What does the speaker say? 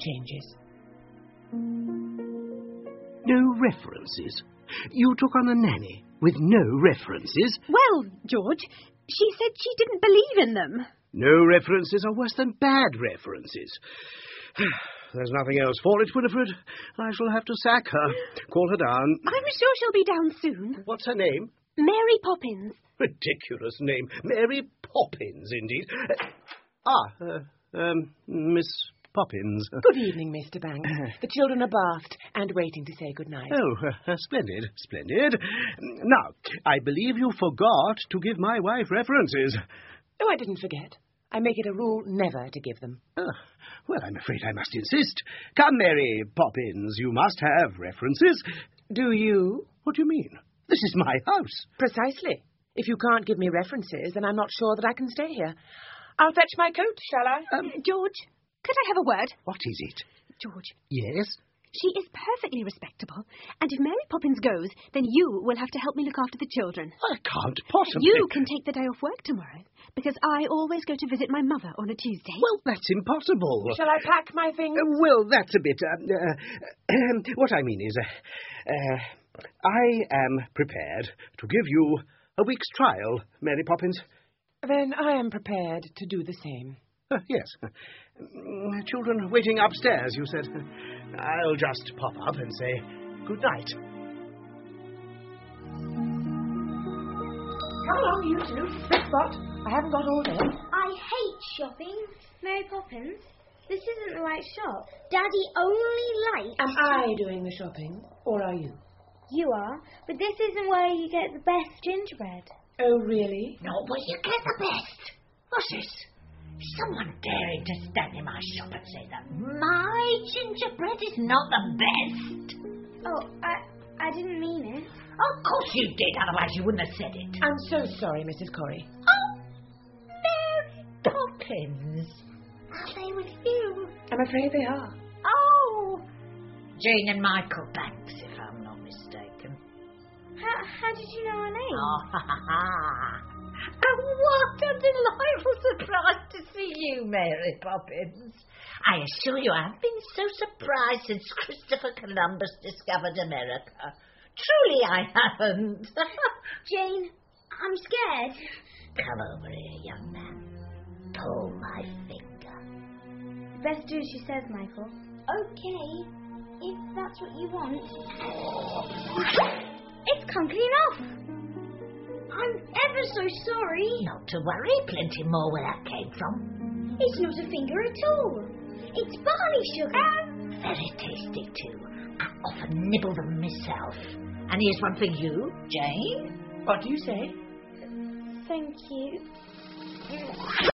changes. No references? You took on a nanny with no references? Well, George, she said she didn't believe in them. No references are worse than bad references. There's nothing else for it, Winifred. I shall have to sack her. Call her down. I'm sure she'll be down soon. What's her name? Mary Poppins. Ridiculous name. Mary Poppins, indeed. Miss Poppins. Good evening, Mr. Banks. The children are bathed and waiting to say good night. Oh, splendid, splendid. Now, I believe you forgot to give my wife references. Oh, I didn't forget. I make it a rule never to give them. Well, I'm afraid I must insist. Come, Mary Poppins, you must have references. Do you? What do you mean? This is my house. Precisely. If you can't give me references, then I'm not sure that I can stay here. I'll fetch my coat, shall I? George, could I have a word? What is it? George. Yes? She is perfectly respectable, and if Mary Poppins goes, then you will have to help me look after the children. I can't possibly... You can take the day off work tomorrow, because I always go to visit my mother on a Tuesday. Well, that's impossible. Shall I pack my things? Well, that's a bit... what I mean is... I am prepared to give you a week's trial, Mary Poppins. Then I am prepared to do the same. Yes. Children waiting upstairs, you said. I'll just pop up and say good night. Come along, you two. This spot. I haven't got all day. I hate shopping. Mary Poppins, this isn't the right shop. Daddy only likes... Am I doing the shopping, or are you? You are, but this isn't where you get the best gingerbread. Oh, really? Not where you get the best. What's this? Someone daring to stand in my shop and say that my gingerbread is not the best. Oh, I didn't mean it. Of course you did, otherwise you wouldn't have said it. I'm so sorry, Mrs. Corrie. Oh, Mary Poppins. Are they with you? I'm afraid they are. Oh, Jane and Michael Banks, if I'm not mistaken. How did you know our name? Oh, ha, ha, ha. And what a delightful surprise to see you, Mary Poppins. I assure you I've been so surprised since Christopher Columbus discovered America. Truly I haven't. Jane, I'm scared. Come over here, young man. Pull my finger. Best do as she says, Michael. Okay, if that's what you want. It's come clean off. I'm ever so sorry. Not to worry, plenty more where that came from. It's not a finger at all. It's barley sugar. Very tasty too. I often nibble them myself. And here's one for you, Jane. What do you say? Thank you.